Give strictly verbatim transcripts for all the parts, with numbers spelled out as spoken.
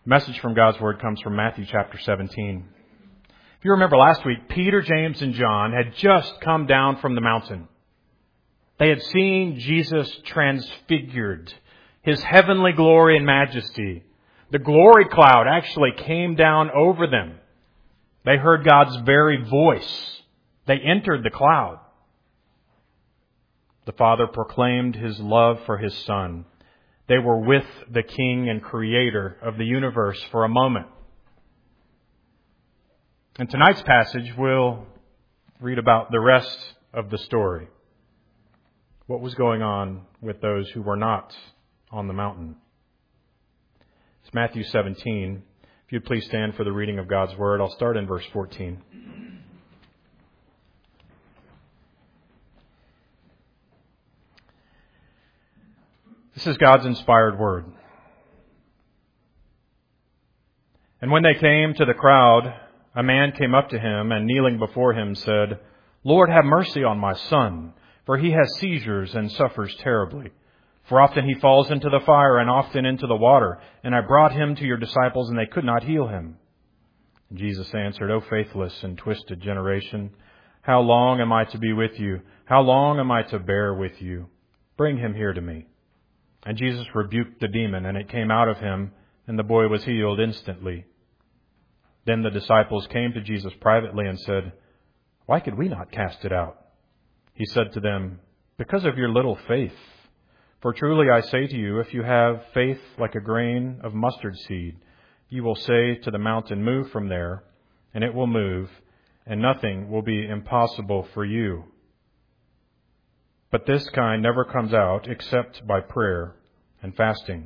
The message from God's Word comes from Matthew chapter seventeen. If you remember last week, Peter, James, and John had just come down from the mountain. They had seen Jesus transfigured, His heavenly glory and majesty. The glory cloud actually came down over them. They heard God's very voice. They entered the cloud. The Father proclaimed His love for His Son. They were with the King and Creator of the universe for a moment. In tonight's passage, we'll read about the rest of the story. What was going on with those who were not on the mountain? It's Matthew seventeen. If you'd please stand for the reading of God's Word, I'll start in verse fourteen. This is God's inspired word. And when they came to the crowd, a man came up to him and kneeling before him said, "Lord, have mercy on my son, for he has seizures and suffers terribly. For often he falls into the fire and often into the water. And I brought him to your disciples and they could not heal him." And Jesus answered, "O faithless and twisted generation, how long am I to be with you? How long am I to bear with you? Bring him here to me." And Jesus rebuked the demon, and it came out of him, and the boy was healed instantly. Then the disciples came to Jesus privately and said, "Why could we not cast it out?" He said to them, "Because of your little faith. For truly I say to you, if you have faith like a grain of mustard seed, you will say to the mountain, 'Move from there,' and it will move, and nothing will be impossible for you. But this kind never comes out except by prayer and fasting."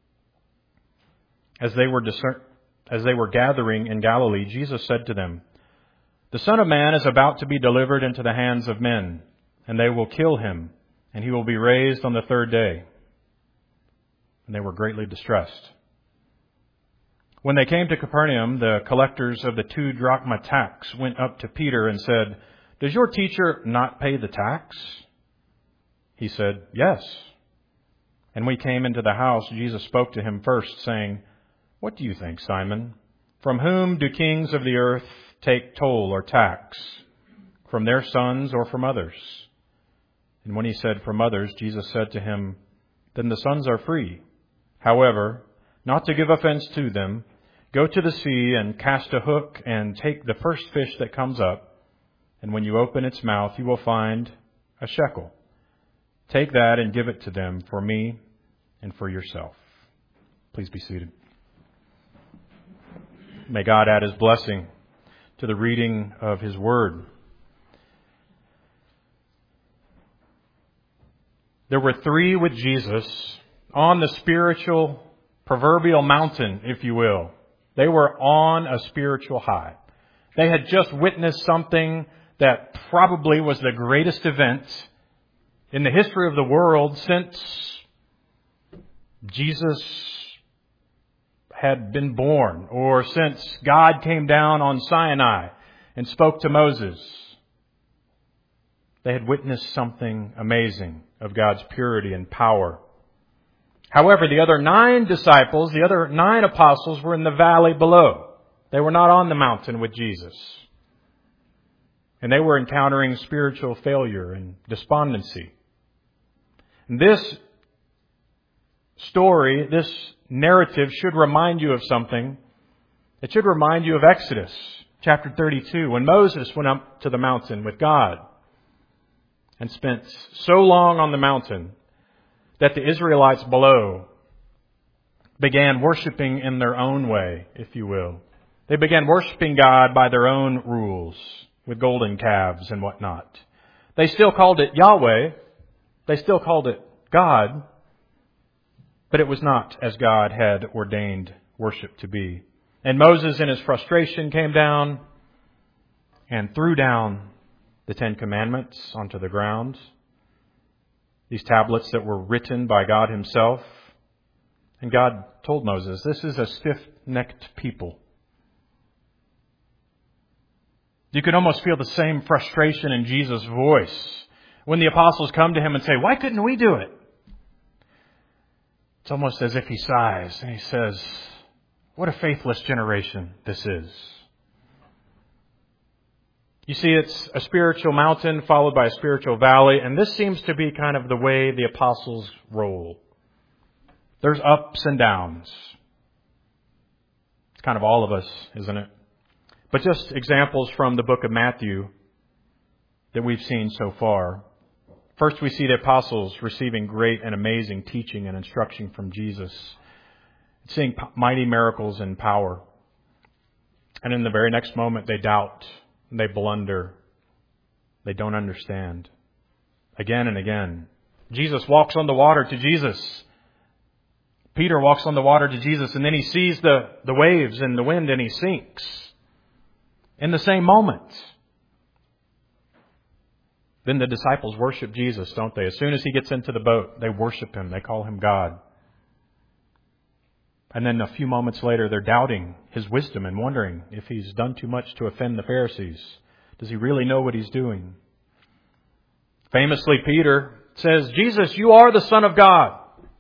As they were discern- as they were gathering in Galilee, Jesus said to them, "The Son of Man is about to be delivered into the hands of men, and they will kill him, and he will be raised on the third day." And they were greatly distressed. When they came to Capernaum, the collectors of the two drachma tax went up to Peter and said, "Does your teacher not pay the tax?" He said, "Yes." And when he came into the house, Jesus spoke to him first, saying, "What do you think, Simon? From whom do kings of the earth take toll or tax? From their sons or from others?" And when he said, "From others," Jesus said to him, "Then the sons are free. However, not to give offense to them, go to the sea and cast a hook and take the first fish that comes up. And when you open its mouth, you will find a shekel. Take that and give it to them for me and for yourself." Please be seated. May God add His blessing to the reading of His Word. There were three with Jesus on the spiritual, proverbial mountain, if you will. They were on a spiritual high. They had just witnessed something that probably was the greatest event in the history of the world since Jesus had been born, or since God came down on Sinai and spoke to Moses. They had witnessed something amazing of God's purity and power. However, the other nine disciples, the other nine apostles, were in the valley below. They were not on the mountain with Jesus. And they were encountering spiritual failure and despondency. This story, this narrative should remind you of something. It should remind you of Exodus chapter thirty-two, when Moses went up to the mountain with God and spent so long on the mountain that the Israelites below began worshiping in their own way, if you will. They began worshiping God by their own rules, with golden calves and whatnot. They still called it Yahweh. They still called it God, but it was not as God had ordained worship to be. And Moses, in his frustration, came down and threw down the Ten Commandments onto the ground. These tablets that were written by God Himself. And God told Moses, "This is a stiff-necked people." You could almost feel the same frustration in Jesus' voice when the apostles come to Him and say, "Why couldn't we do it?" It's almost as if He sighs and He says, What a faithless generation this is. You see, it's a spiritual mountain followed by a spiritual valley, and this seems to be kind of the way the apostles roll. There's ups and downs. It's kind of all of us, isn't it? But just examples from the book of Matthew that we've seen so far. First, we see the apostles receiving great and amazing teaching and instruction from Jesus, seeing mighty miracles and power. And in the very next moment, they doubt, they blunder, they don't understand. Again and again. Jesus walks on the water to Jesus. Peter walks on the water to Jesus, and then he sees the, the waves and the wind, and he sinks in the same moment. Then the disciples worship Jesus, don't they? As soon as he gets into the boat, they worship him. They call him God. And then a few moments later, they're doubting his wisdom and wondering if he's done too much to offend the Pharisees. Does he really know what he's doing? Famously, Peter says, Jesus, you are the Son of God.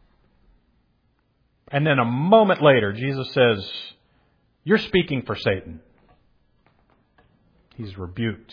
And then a moment later, Jesus says, you're speaking for Satan. He's rebuked.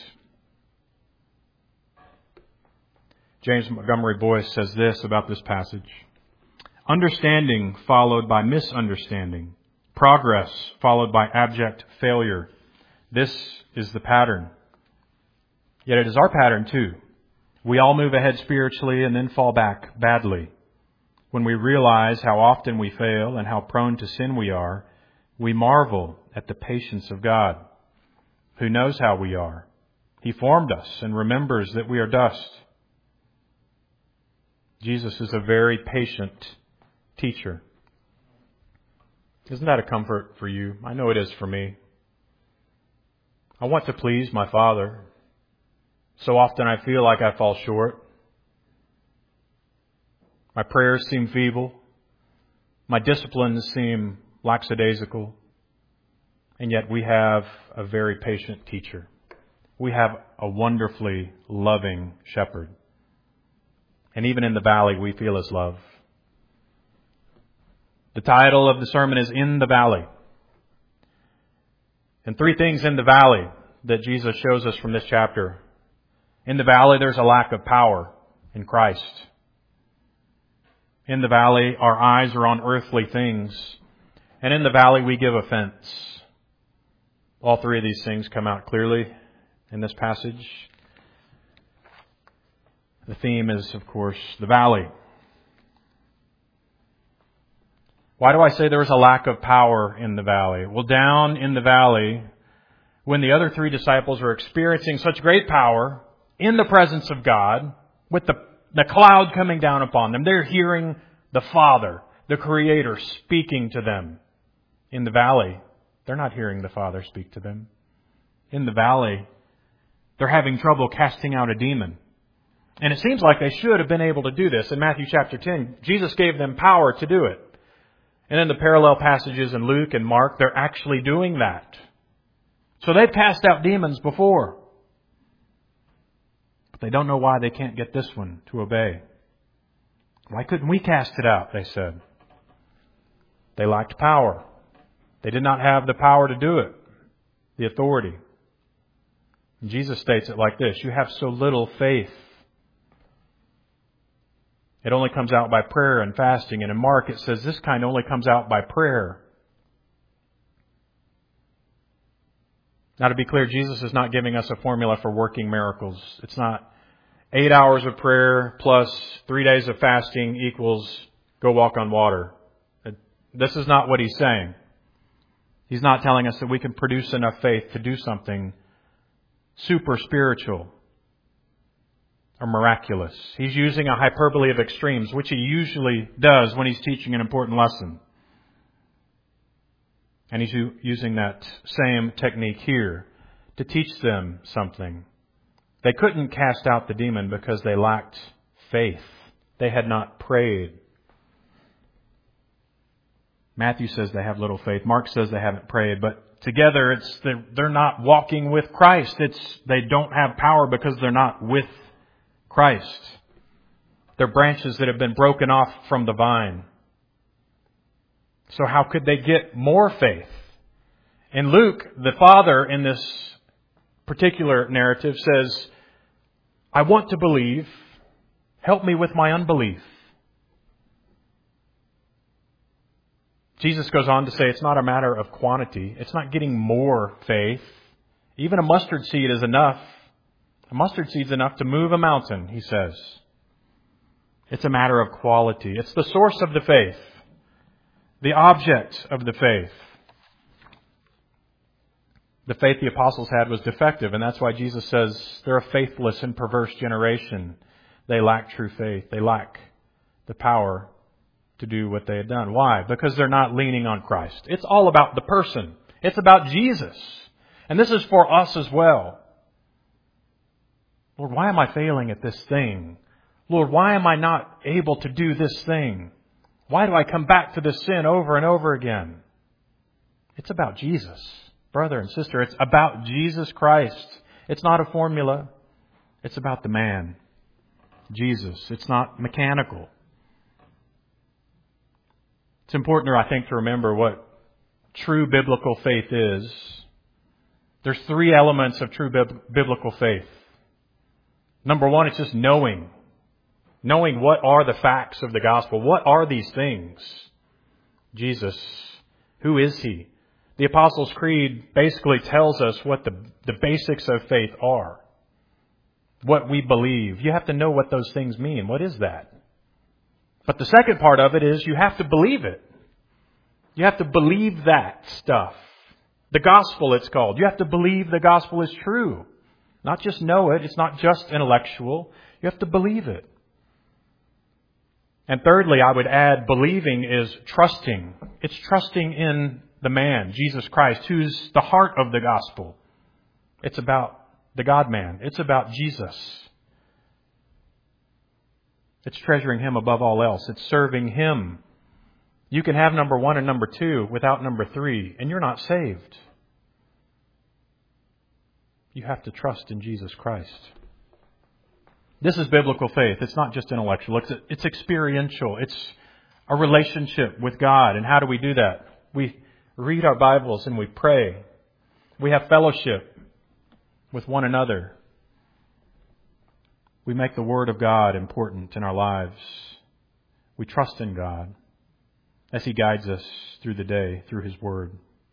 James Montgomery Boyce says this about this passage. Understanding followed by misunderstanding. Progress followed by abject failure. This is the pattern. Yet it is our pattern too. We all move ahead spiritually and then fall back badly. When we realize how often we fail and how prone to sin we are, we marvel at the patience of God, who knows how we are. He formed us and remembers that we are dust. Jesus is a very patient teacher. Isn't that a comfort for you? I know it is for me. I want to please my Father. So often I feel like I fall short. My prayers seem feeble. My disciplines seem lackadaisical. And yet we have a very patient teacher. We have a wonderfully loving shepherd. And even in the valley, we feel his love. The title of the sermon is In the Valley. And three things in the valley that Jesus shows us from this chapter. In the valley, there's a lack of power in Christ. In the valley, our eyes are on earthly things. And in the valley, we give offense. All three of these things come out clearly in this passage. The theme is, of course, the valley. Why do I say there was a lack of power in the valley? Well, down in the valley, when the other three disciples were experiencing such great power in the presence of God, with the, the cloud coming down upon them, they're hearing the Father, the Creator, speaking to them. In the valley, they're not hearing the Father speak to them. In the valley, they're having trouble casting out a demon. And it seems like they should have been able to do this. In Matthew chapter ten, Jesus gave them power to do it. And in the parallel passages in Luke and Mark, they're actually doing that. So they've cast out demons before. But they don't know why they can't get this one to obey. Why couldn't we cast it out, they said. They lacked power. They did not have the power to do it, the authority. And Jesus states it like this, you have so little faith. It only comes out by prayer and fasting. And in Mark it says this kind only comes out by prayer. Now to be clear, Jesus is not giving us a formula for working miracles. It's not eight hours of prayer plus three days of fasting equals go walk on water. This is not what he's saying. He's not telling us that we can produce enough faith to do something super spiritual or miraculous. He's using a hyperbole of extremes, which he usually does when he's teaching an important lesson. And he's u- using that same technique here to teach them something. They couldn't cast out the demon because they lacked faith. They had not prayed. Matthew says they have little faith. Mark says they haven't prayed. But together, it's they're, they're not walking with Christ. It's they don't have power because they're not with Christ. They're branches that have been broken off from the vine. So how could they get more faith? In Luke, the father in this particular narrative says, I want to believe. Help me with my unbelief. Jesus goes on to say it's not a matter of quantity. It's not getting more faith. Even a mustard seed is enough. A mustard seed is enough to move a mountain, he says. It's a matter of quality. It's the source of the faith. The object of the faith. The faith the apostles had was defective, and that's why Jesus says they're a faithless and perverse generation. They lack true faith. They lack the power to do what they had done. Why? Because they're not leaning on Christ. It's all about the person. It's about Jesus. And this is for us as well. Lord, why am I failing at this thing? Lord, why am I not able to do this thing? Why do I come back to this sin over and over again? It's about Jesus, brother and sister. It's about Jesus Christ. It's not a formula. It's about the man, Jesus. It's not mechanical. It's important, I think, to remember what true biblical faith is. There's three elements of true bib- biblical faith. Number one, it's just knowing. Knowing what are the facts of the gospel. What are these things? Jesus, who is He? The Apostles' Creed basically tells us what the, the basics of faith are. What we believe. You have to know what those things mean. What is that? But the second part of it is you have to believe it. You have to believe that stuff. The gospel, it's called. You have to believe the gospel is true. Not just know it. It's not just intellectual. You have to believe it. And thirdly, I would add, believing is trusting. It's trusting in the man, Jesus Christ, who's the heart of the gospel. It's about the God-man. It's about Jesus. It's treasuring Him above all else. It's serving Him. You can have number one and number two without number three, and you're not saved. You have to trust in Jesus Christ. This is biblical faith. It's not just intellectual. It's, it's experiential. It's a relationship with God. And how do we do that? We read our Bibles and we pray. We have fellowship with one another. We make the Word of God important in our lives. We trust in God as He guides us through the day, through His Word.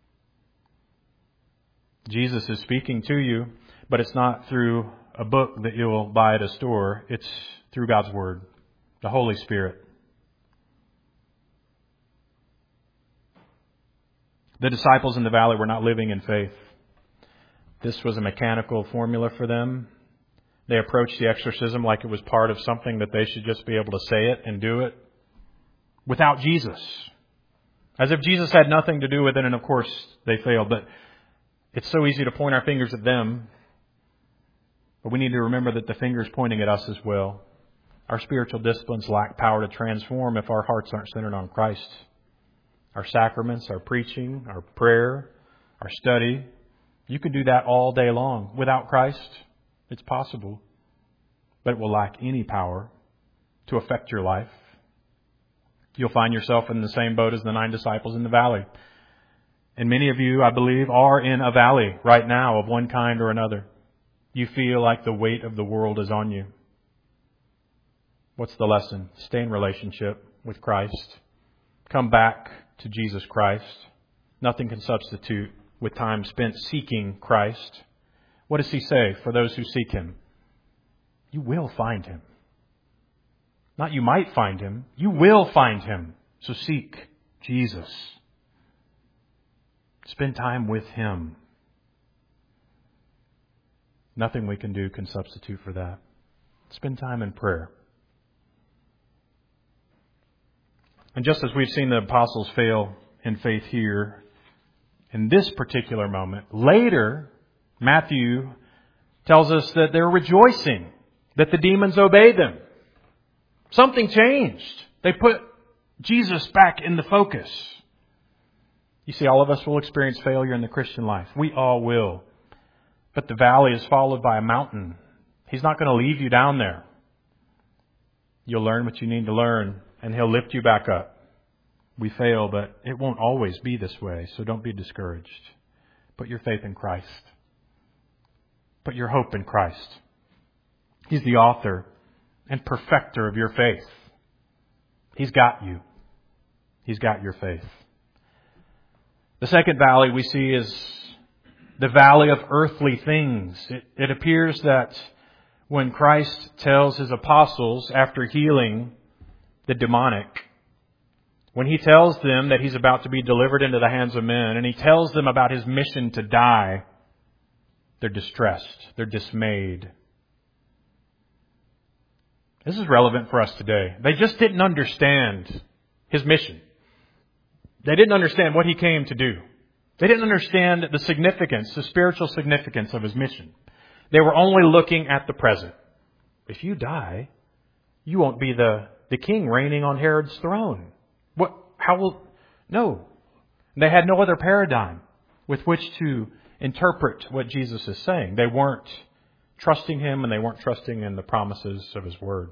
Jesus is speaking to you, but it's not through a book that you'll buy at a store. It's through God's Word, the Holy Spirit. The disciples in the valley were not living in faith. This was a mechanical formula for them. They approached the exorcism like it was part of something that they should just be able to say it and do it without Jesus. As if Jesus had nothing to do with it, and of course they failed. But it's so easy to point our fingers at them. But we need to remember that the finger is pointing at us as well. Our spiritual disciplines lack power to transform if our hearts aren't centered on Christ. Our sacraments, our preaching, our prayer, our study, you can do that all day long. Without Christ, it's possible. But it will lack any power to affect your life. You'll find yourself in the same boat as the nine disciples in the valley. And many of you, I believe, are in a valley right now of one kind or another. You feel like the weight of the world is on you. What's the lesson? Stay in relationship with Christ. Come back to Jesus Christ. Nothing can substitute with time spent seeking Christ. What does He say for those who seek Him? You will find Him. Not you might find Him. You will find Him. So seek Jesus. Spend time with Him. Nothing we can do can substitute for that. Spend time in prayer. And just as we've seen the apostles fail in faith here, in this particular moment, later, Matthew tells us that they're rejoicing that the demons obeyed them. Something changed. They put Jesus back in the focus. You see, all of us will experience failure in the Christian life. We all will. But the valley is followed by a mountain. He's not going to leave you down there. You'll learn what you need to learn, and He'll lift you back up. We fail, but it won't always be this way, so don't be discouraged. Put your faith in Christ. Put your hope in Christ. He's the author and perfecter of your faith. He's got you. He's got your faith. The second valley we see is the valley of earthly things. It, it appears that when Christ tells His apostles after healing the demonic, when He tells them that He's about to be delivered into the hands of men, and He tells them about His mission to die, they're distressed. They're dismayed. This is relevant for us today. They just didn't understand His mission. They didn't understand what He came to do. They didn't understand the significance, the spiritual significance of His mission. They were only looking at the present. If you die, you won't be the, the king reigning on Herod's throne. What? How will... No. They had no other paradigm with which to interpret what Jesus is saying. They weren't trusting Him, and they weren't trusting in the promises of His Word.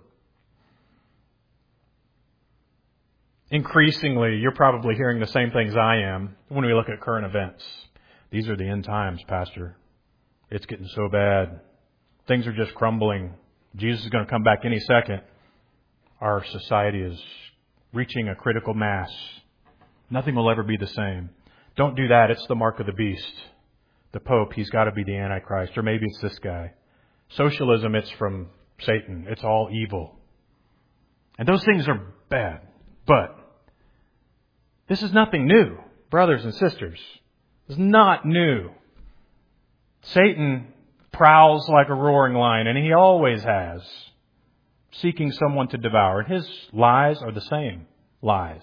Increasingly, you're probably hearing the same things I am when we look at current events. These are the end times, Pastor. It's getting so bad. Things are just crumbling. Jesus is going to come back any second. Our society is reaching a critical mass. Nothing will ever be the same. Don't do that. It's the mark of the beast. The Pope, he's got to be the Antichrist. Or maybe it's this guy. Socialism, it's from Satan. It's all evil. And those things are bad. But this is nothing new, brothers and sisters. It's not new. Satan prowls like a roaring lion, and he always has, seeking someone to devour. And his lies are the same lies.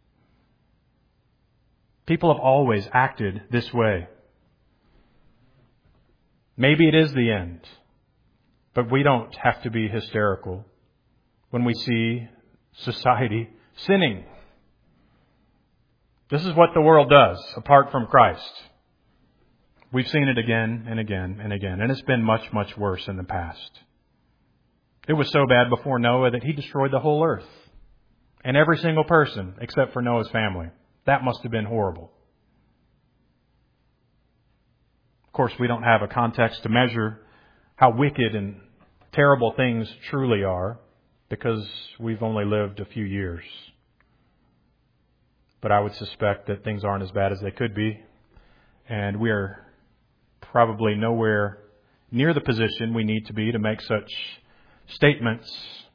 People have always acted this way. Maybe it is the end, but we don't have to be hysterical when we see society sinning. This is what the world does apart from Christ. We've seen it again and again and again, and it's been much, much worse in the past. It was so bad before Noah that he destroyed the whole earth and every single person except for Noah's family. That must have been horrible. Of course, we don't have a context to measure how wicked and terrible things truly are because we've only lived a few years. But I would suspect that things aren't as bad as they could be. And we are probably nowhere near the position we need to be to make such statements.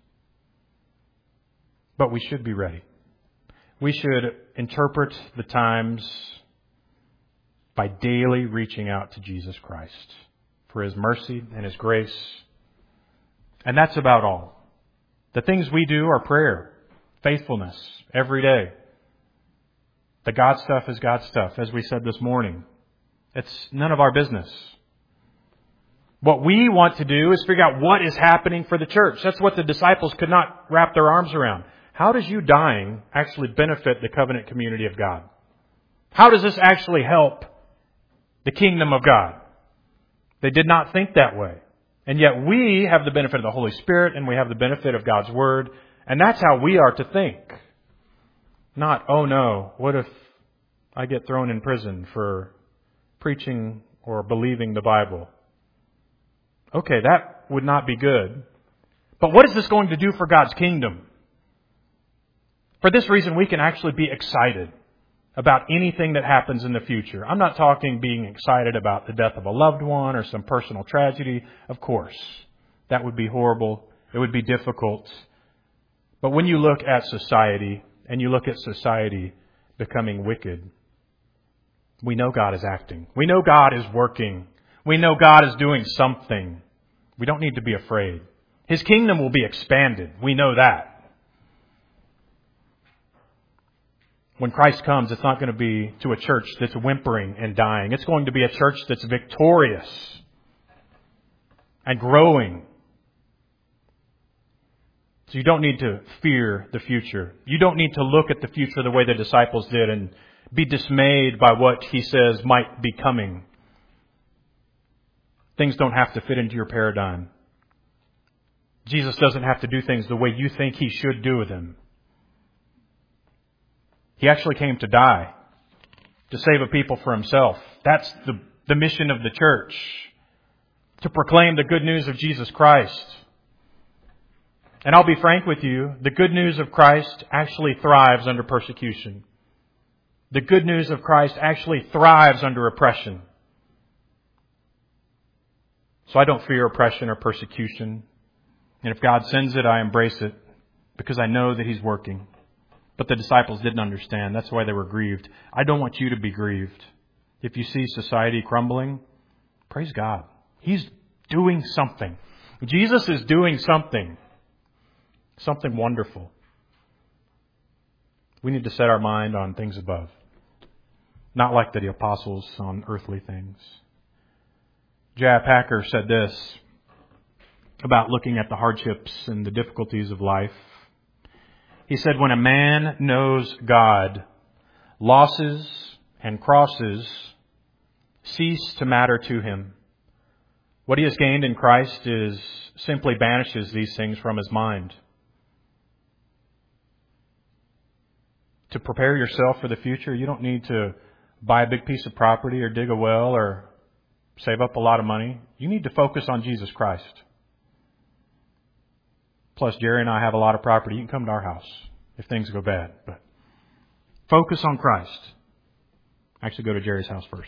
But we should be ready. We should interpret the times by daily reaching out to Jesus Christ for His mercy and His grace. And that's about all. The things we do are prayer, faithfulness, every day. The God stuff is God stuff, as we said this morning. It's none of our business. What we want to do is figure out what is happening for the church. That's what the disciples could not wrap their arms around. How does you dying actually benefit the covenant community of God? How does this actually help the kingdom of God? They did not think that way. And yet we have the benefit of the Holy Spirit, and we have the benefit of God's Word. And that's how we are to think. Not, oh no, what if I get thrown in prison for preaching or believing the Bible? Okay, that would not be good. But what is this going to do for God's kingdom? For this reason, we can actually be excited about anything that happens in the future. I'm not talking being excited about the death of a loved one or some personal tragedy. Of course, that would be horrible. It would be difficult. But when you look at society, and you look at society becoming wicked, we know God is acting. We know God is working. We know God is doing something. We don't need to be afraid. His kingdom will be expanded. We know that. When Christ comes, it's not going to be to a church that's whimpering and dying. It's going to be a church that's victorious and growing. So you don't need to fear the future. You don't need to look at the future the way the disciples did and be dismayed by what He says might be coming. Things don't have to fit into your paradigm. Jesus doesn't have to do things the way you think He should do them. He actually came to die, to save a people for Himself. That's the, the mission of the church, to proclaim the good news of Jesus Christ. And I'll be frank with you, the good news of Christ actually thrives under persecution. The good news of Christ actually thrives under oppression. So I don't fear oppression or persecution. And if God sends it, I embrace it because I know that He's working. But the disciples didn't understand. That's why they were grieved. I don't want you to be grieved. If you see society crumbling, praise God. He's doing something. Jesus is doing something. Something wonderful. We need to set our mind on things above. Not like the apostles on earthly things. J I Packer said this about looking at the hardships and the difficulties of life. He said, when a man knows God, losses and crosses cease to matter to him. What he has gained in Christ is simply banishes these things from his mind. To prepare yourself for the future, you don't need to buy a big piece of property or dig a well or save up a lot of money. You need to focus on Jesus Christ. Plus, Jerry and I have a lot of property. You can come to our house if things go bad. But focus on Christ. Actually, go to Jerry's house first.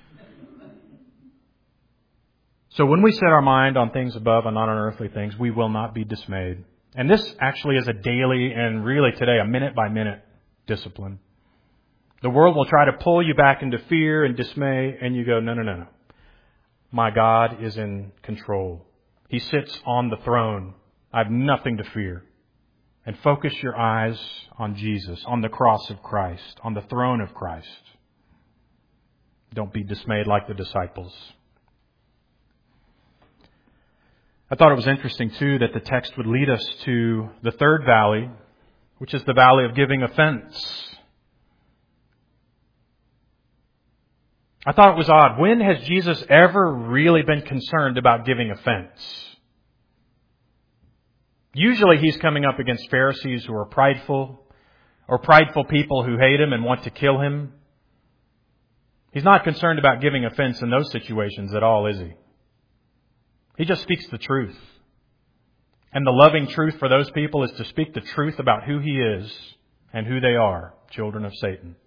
So when we set our mind on things above and not on earthly things, we will not be dismayed. And this actually is a daily and really today a minute by minute discipline. The world will try to pull you back into fear and dismay, and you go, no, no, no, no. My God is in control. He sits on the throne. I have nothing to fear. And focus your eyes on Jesus, on the cross of Christ, on the throne of Christ. Don't be dismayed like the disciples. I thought it was interesting, too, that the text would lead us to the third valley, which is the valley of giving offense. I thought it was odd. When has Jesus ever really been concerned about giving offense? Usually He's coming up against Pharisees who are prideful, or prideful people who hate Him and want to kill Him. He's not concerned about giving offense in those situations at all, is He? He just speaks the truth. And the loving truth for those people is to speak the truth about who He is and who they are, children of Satan.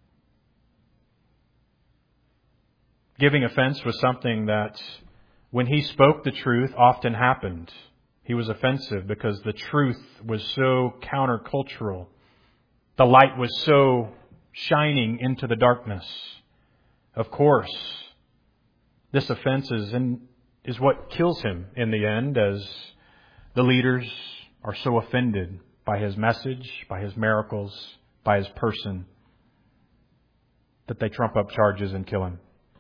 Giving offense was something that, when He spoke the truth, often happened. He was offensive because the truth was so countercultural. The light was so shining into the darkness. Of course, this offense is, in, is what kills Him in the end, as the leaders are so offended by His message, by His miracles, by His person, that they trump up charges and kill Him.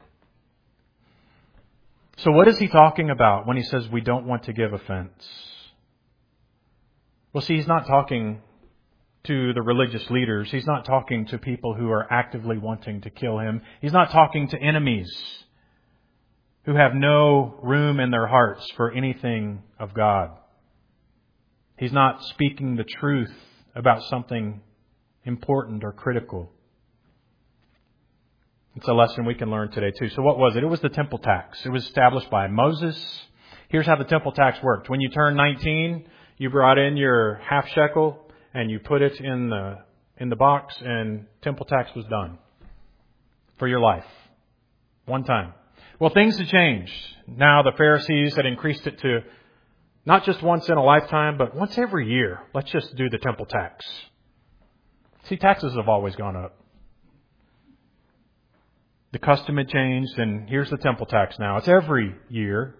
So what is He talking about when He says we don't want to give offense? Well, see, He's not talking to the religious leaders. He's not talking to people who are actively wanting to kill Him. He's not talking to enemies who have no room in their hearts for anything of God. He's not speaking the truth about something important or critical. It's a lesson we can learn today too. So what was it? It was the temple tax. It was established by Moses. Here's how the temple tax worked. When you turned nineteen, you brought in your half shekel and you put it in the in the box, and temple tax was done for your life. One time. Well, things had changed. Now the Pharisees had increased it to not just once in a lifetime, but once every year. Let's just do the temple tax. See, taxes have always gone up. The custom had changed, and here's the temple tax now. It's every year.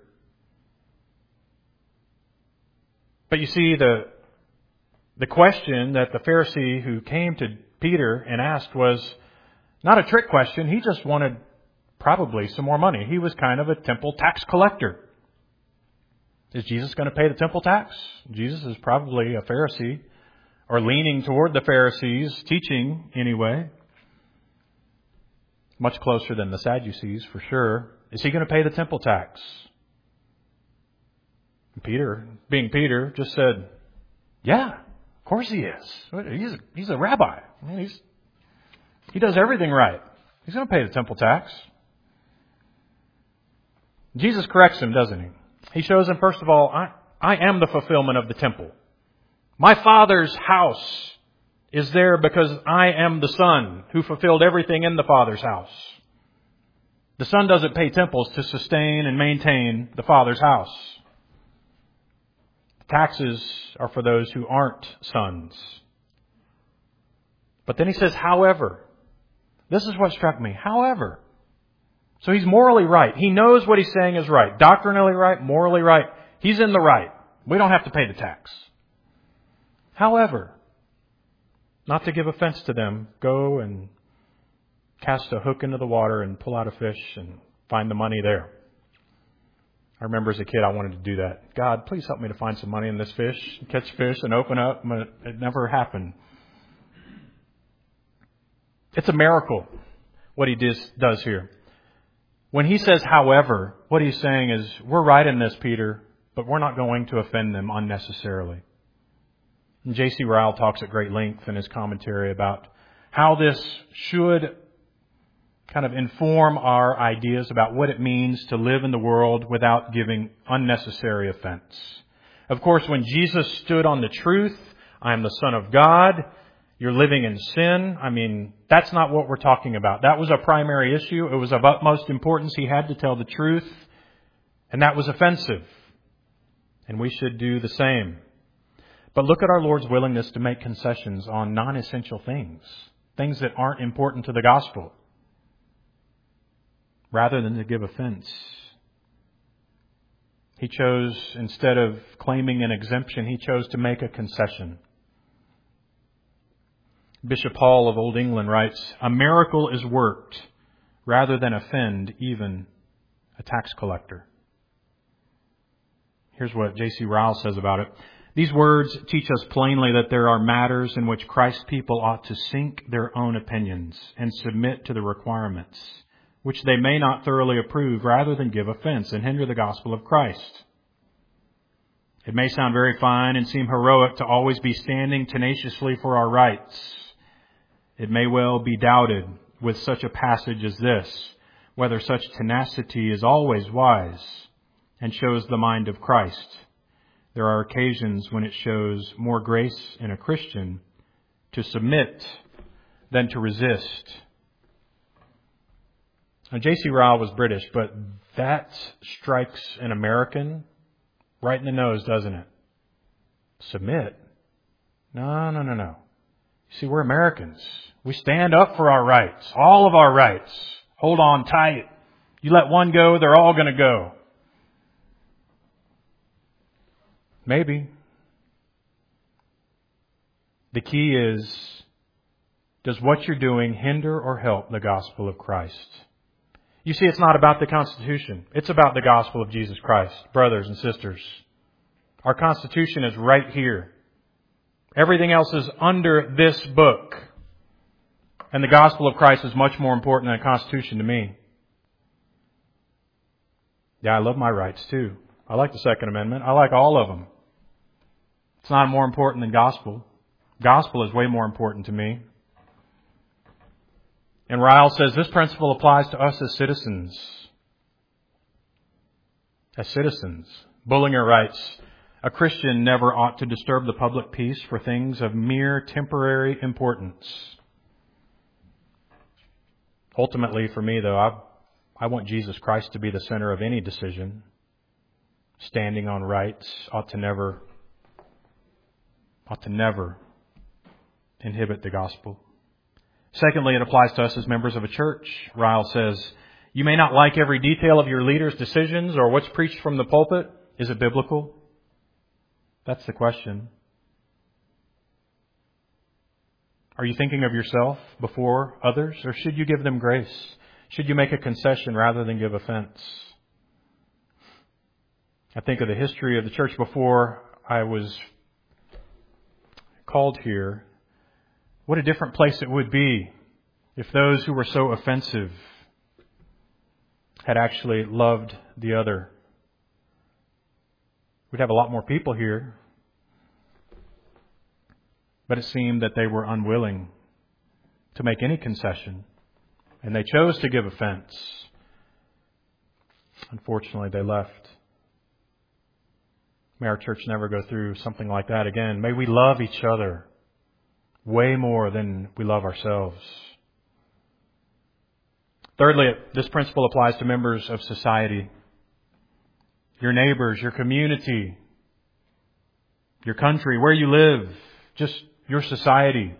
But you see, the the question that the Pharisee who came to Peter and asked was not a trick question. He just wanted probably some more money. He was kind of a temple tax collector. Is Jesus going to pay the temple tax? Jesus is probably a Pharisee, or leaning toward the Pharisees' teaching anyway. Much closer than the Sadducees, for sure. Is He going to pay the temple tax? And Peter, being Peter, just said, yeah, of course He is. He's a, he's a rabbi. I mean, he's He does everything right. He's going to pay the temple tax. Jesus corrects him, doesn't he? He shows him, first of all, I, I am the fulfillment of the temple. My Father's house is there because I am the Son who fulfilled everything in the Father's house. The Son doesn't pay temples to sustain and maintain the Father's house. Taxes are for those who aren't sons. But then he says, however, this is what struck me. However, so he's morally right. He knows what he's saying is right. Doctrinally right, morally right. He's in the right. We don't have to pay the tax. However, not to give offense to them, go and cast a hook into the water and pull out a fish and find the money there. I remember as a kid I wanted to do that. God, please help me to find some money in this fish, catch fish and open up. But it never happened. It's a miracle what he does here. When he says, however, what he's saying is, we're right in this, Peter, but we're not going to offend them unnecessarily. And J C Ryle talks at great length in his commentary about how this should kind of inform our ideas about what it means to live in the world without giving unnecessary offense. Of course, when Jesus stood on the truth, I am the Son of God, you're living in sin. I mean, that's not what we're talking about. That was a primary issue. It was of utmost importance. He had to tell the truth. And that was offensive. And we should do the same. But look at our Lord's willingness to make concessions on non-essential things. Things that aren't important to the gospel. Rather than to give offense. He chose, instead of claiming an exemption, he chose to make a concession. Bishop Hall of Old England writes, a miracle is worked rather than offend even a tax collector. Here's what J C Ryle says about it. These words teach us plainly that there are matters in which Christ's people ought to sink their own opinions and submit to the requirements, which they may not thoroughly approve, rather than give offense and hinder the gospel of Christ. It may sound very fine and seem heroic to always be standing tenaciously for our rights. It may well be doubted with such a passage as this, whether such tenacity is always wise and shows the mind of Christ. There are occasions when it shows more grace in a Christian to submit than to resist. Now, J C Ryle was British, but that strikes an American right in the nose, doesn't it? Submit? No, no, no, no. See, we're Americans. We stand up for our rights, all of our rights. Hold on tight. You let one go, they're all going to go. Maybe. The key is, does what you're doing hinder or help the gospel of Christ? You see, it's not about the Constitution. It's about the gospel of Jesus Christ, brothers and sisters. Our Constitution is right here. Everything else is under this book. And the gospel of Christ is much more important than the Constitution to me. Yeah, I love my rights too. I like the Second Amendment. I like all of them. It's not more important than gospel. Gospel is way more important to me. And Ryle says this principle applies to us as citizens. As citizens. Bullinger writes, a Christian never ought to disturb the public peace for things of mere temporary importance. Ultimately, for me, though, I, I want Jesus Christ to be the center of any decision. Standing on rights ought to never, ought to never inhibit the gospel. Secondly, it applies to us as members of a church. Ryle says, you may not like every detail of your leader's decisions or what's preached from the pulpit. Is it biblical? That's the question. Are you thinking of yourself before others, or should you give them grace? Should you make a concession rather than give offense? I think of the history of the church before I was called here. What a different place it would be if those who were so offensive had actually loved the other. We'd have a lot more people here. But it seemed that they were unwilling to make any concession. And they chose to give offense. Unfortunately, they left. May our church never go through something like that again. May we love each other way more than we love ourselves. Thirdly, this principle applies to members of society. Your neighbors, your community, your country, where you live, just your society.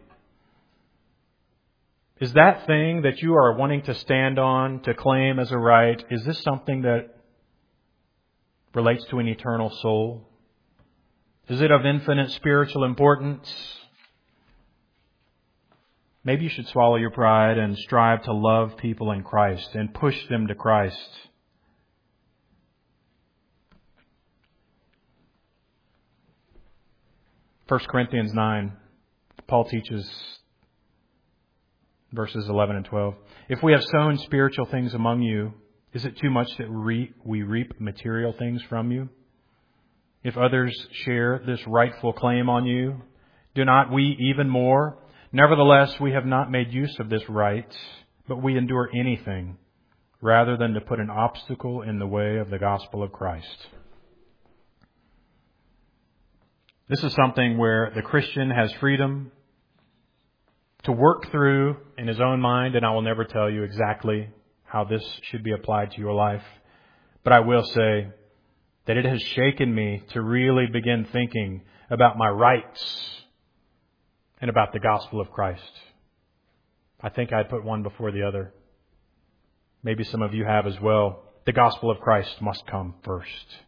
Is that thing that you are wanting to stand on, to claim as a right, is this something that relates to an eternal soul? Is it of infinite spiritual importance? Maybe you should swallow your pride and strive to love people in Christ and push them to Christ. First Corinthians nine, Paul teaches verses eleven and twelve. If we have sown spiritual things among you, is it too much that we reap material things from you? If others share this rightful claim on you, do not we even more? Nevertheless, we have not made use of this right, but we endure anything rather than to put an obstacle in the way of the gospel of Christ. This is something where the Christian has freedom to work through in his own mind, and I will never tell you exactly how this should be applied to your life. But I will say that it has shaken me to really begin thinking about my rights and about the gospel of Christ. I think I'd put one before the other. Maybe some of you have as well. The gospel of Christ must come first.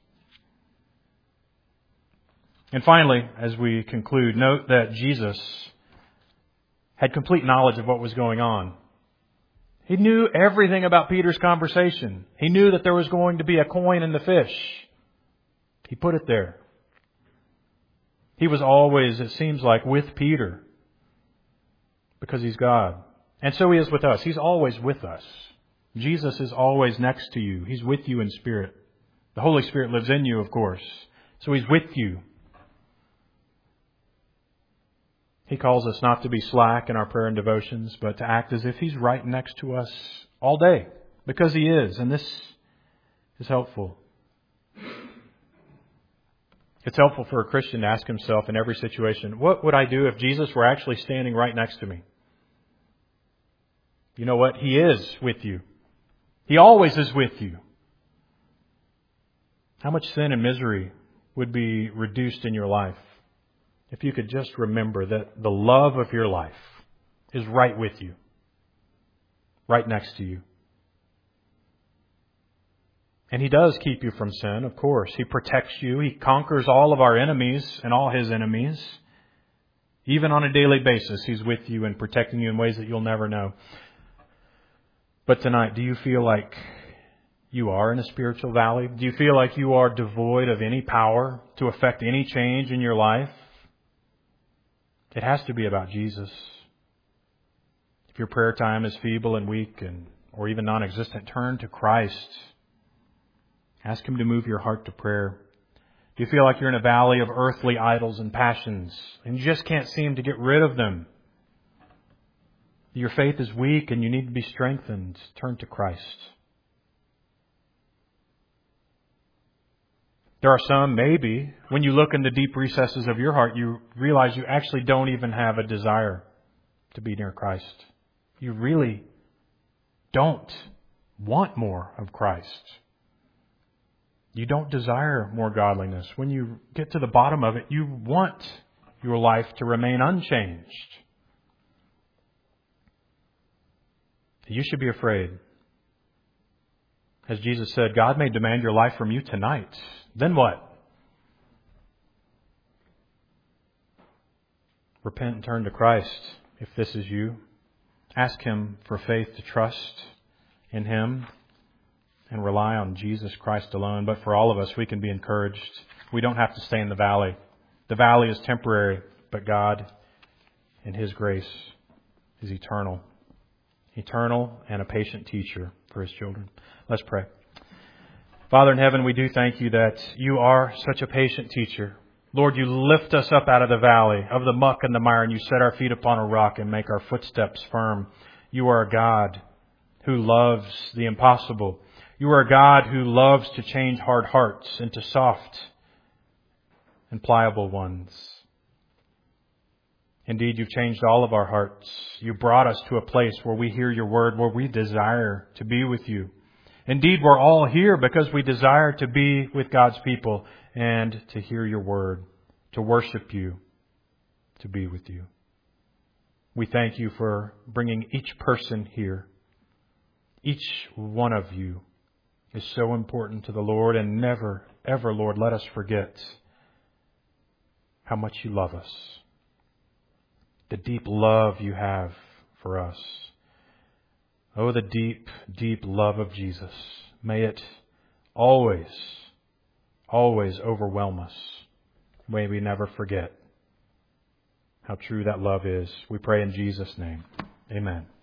And finally, as we conclude, note that Jesus had complete knowledge of what was going on. He knew everything about Peter's conversation. He knew that there was going to be a coin in the fish. He put it there. He was always, it seems like, with Peter because He's God. And so He is with us. He's always with us. Jesus is always next to you. He's with you in spirit. The Holy Spirit lives in you, of course. So He's with you. He calls us not to be slack in our prayer and devotions, but to act as if He's right next to us all day, because He is. And this is helpful. It's helpful for a Christian to ask himself in every situation, what would I do if Jesus were actually standing right next to me? You know what? He is with you. He always is with you. How much sin and misery would be reduced in your life if you could just remember that the love of your life is right with you, right next to you. And He does keep you from sin, of course. He protects you. He conquers all of our enemies and all His enemies. Even on a daily basis, He's with you and protecting you in ways that you'll never know. But tonight, do you feel like you are in a spiritual valley? Do you feel like you are devoid of any power to affect any change in your life? It has to be about Jesus. If your prayer time is feeble and weak and or even non-existent, turn to Christ. Ask Him to move your heart to prayer. Do you feel like you're in a valley of earthly idols and passions and you just can't seem to get rid of them? Your faith is weak and you need to be strengthened. Turn to Christ. There are some, maybe, when you look in the deep recesses of your heart, you realize you actually don't even have a desire to be near Christ. You really don't want more of Christ. You don't desire more godliness. When you get to the bottom of it, you want your life to remain unchanged. You should be afraid. As Jesus said, God may demand your life from you tonight. Then what? Repent and turn to Christ if this is you. Ask Him for faith to trust in Him and rely on Jesus Christ alone. But for all of us, we can be encouraged. We don't have to stay in the valley. The valley is temporary, but God, in His grace, is eternal. Eternal and a patient teacher for His children. Let's pray. Father in heaven, we do thank You that You are such a patient teacher. Lord, you lift us up out of the valley of the muck and the mire, and you set our feet upon a rock and make our footsteps firm. You are a God who loves the impossible. You are a God who loves to change hard hearts into soft and pliable ones. Indeed, you've changed all of our hearts. You brought us to a place where we hear your word, where we desire to be with you. Indeed, we're all here because we desire to be with God's people and to hear your word, to worship you, to be with you. We thank you for bringing each person here. Each one of you is so important to the Lord, and never, ever, Lord, let us forget how much you love us. The deep love you have for us. Oh, the deep, deep love of Jesus. May it always, always overwhelm us. May we never forget how true that love is. We pray in Jesus' name. Amen.